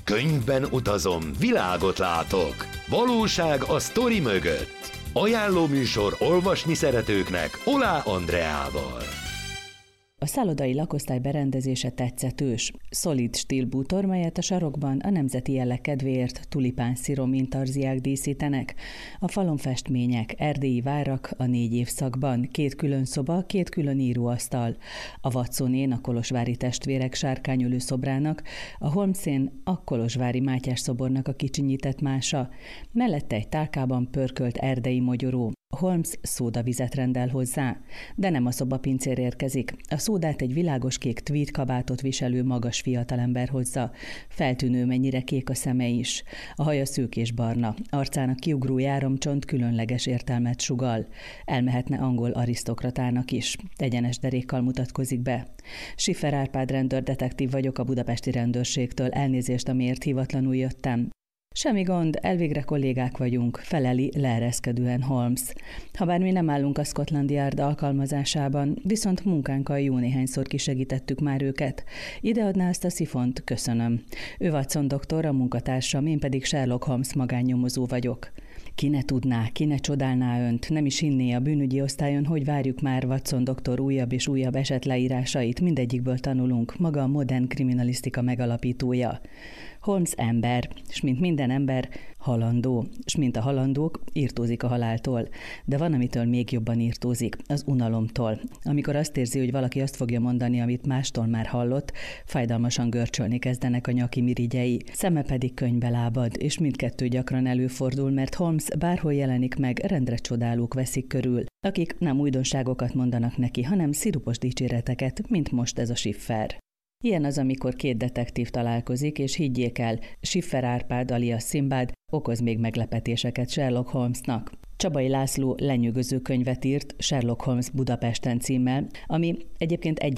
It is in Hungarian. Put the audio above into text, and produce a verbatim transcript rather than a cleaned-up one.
Könyvben utazom, világot látok. Valóság a sztori mögött. Ajánló műsor olvasni szeretőknek Olá Andreával. A szállodai lakosztály berendezése tetszetős, szolid stílbútor, melyet a sarokban a nemzeti jelleg kedvéért tulipán sziromintarziák díszítenek. A falon festmények, erdélyi várak a négy évszakban, két külön szoba, két külön íróasztal. A Watsonén a kolozsvári testvérek sárkányölő szobrának, a Holmesén a kolozsvári Mátyás szobornak a kicsinyített mása. Mellette egy tálkában pörkölt erdei mogyoró. Holmes szódavizet rendel hozzá, de nem a szobapincér érkezik. A szódát egy világos kék tweed kabátot viselő magas fiatalember hozza. Feltűnő, mennyire kék a szeme is. A haja szűk és barna, arcának kiugró járomcsont különleges értelmet sugall. Elmehetne angol arisztokratának is. Egyenes derékkal mutatkozik be. Schiffer Árpád rendőrdetektív vagyok a budapesti rendőrségtől, elnézést, amiért hivatlanul jöttem. Semmi gond, elvégre kollégák vagyunk, feleli leereszkedően Holmes. Habár mi nem állunk a Scotland Yard alkalmazásában, viszont munkánkkal jó néhányszor kisegítettük már őket. Ideadná ezt a szifont? Köszönöm. Ő Watson doktor, a munkatársam, én pedig Sherlock Holmes magánnyomozó vagyok. Ki ne tudná, ki ne csodálná önt, nem is hinné a bűnügyi osztályon, hogy várjuk már Watson doktor újabb és újabb esetleírásait, mindegyikből tanulunk, maga a modern kriminalisztika megalapítója. Holmes ember, és mint minden ember, halandó, és mint a halandók, írtózik a haláltól. De van, amitől még jobban írtózik, az unalomtól. Amikor azt érzi, hogy valaki azt fogja mondani, amit mástól már hallott, fájdalmasan görcsölni kezdenek a nyaki mirigyei, szeme pedig könyvbe lábad, és mindkettő gyakran előfordul, mert Holmes bárhol jelenik meg, rendre csodálók veszik körül, akik nem újdonságokat mondanak neki, hanem szirupos dicséreteket, mint most ez a Schiffer. Ilyen az, amikor két detektív találkozik, és higgyék el, Schiffer Árpád alias Szimbád okoz még meglepetéseket Sherlock Holmesnak. Csabai László lenyűgöző könyvet írt Sherlock Holmes Budapesten címmel, ami egyébként egy